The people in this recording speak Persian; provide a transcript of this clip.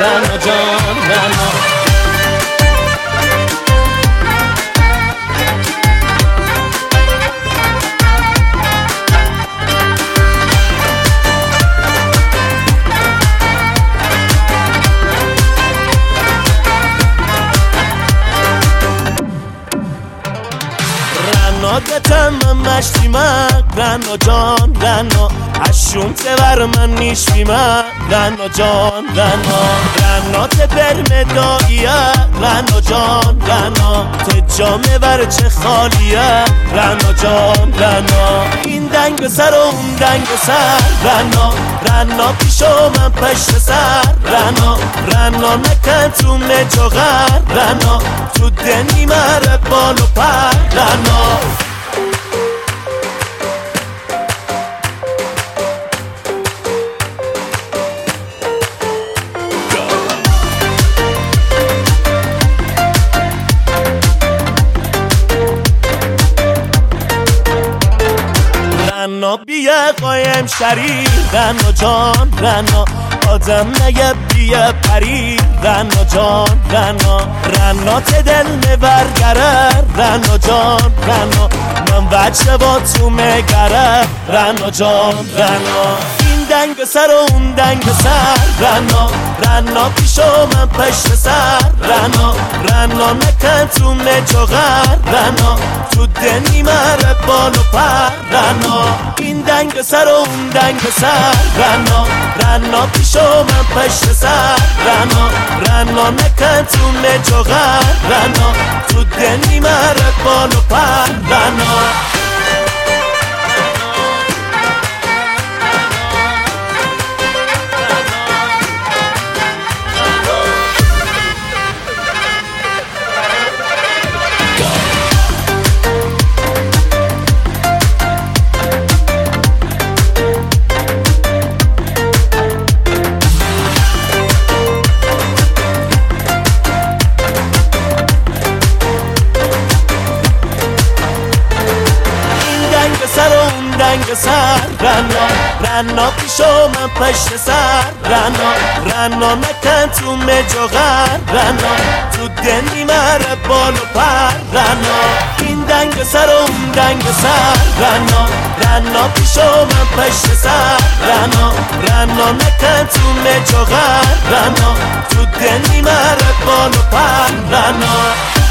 رنا جان رنا. نادتم مشتیمه رنا جان رنا اشوم تبر من نیشیمه رنا جان رنا رنا تبر مداییه رنا جان رنا تجامه بر چه خالیه رنا جان رنا این دنگ سر و اون دنگ سر رنا رنا پیشو من پشت سر رنا رنا نکن تو نجاغر رنا تو دنی مره بال و پر رنا. رنا بیه قایم شری رنا جان رنا آدم نگه بیه پری رنا جان رنا رنا تدل نبرگره رنا جان رنا من بچه با تو مگره رنا جان رنا این دنگ سر و اون دنگ سر رنا رنا پیشو من پشت سر رنا رنا نکن تو نجاغر رنا تو دنی مره بال و پر رنا این دنگ سر و اون دنگ سر رنا رنا پیشو من پشت سر رنا رنا نکن تو نجاغر رنا تو دنی مره بال و پر رنا. دنگ سر رنا رنا پیشو من پشت سر رنا رنا نکن تو مجاغر رنا تو دنی مره بال و پر رنا این دنگ سر و اون دنگ سر رنا رنا پیشو من پشت سر رنا رنا نکن تو مجاغر رنا تو دنی مره بال و پر رنا.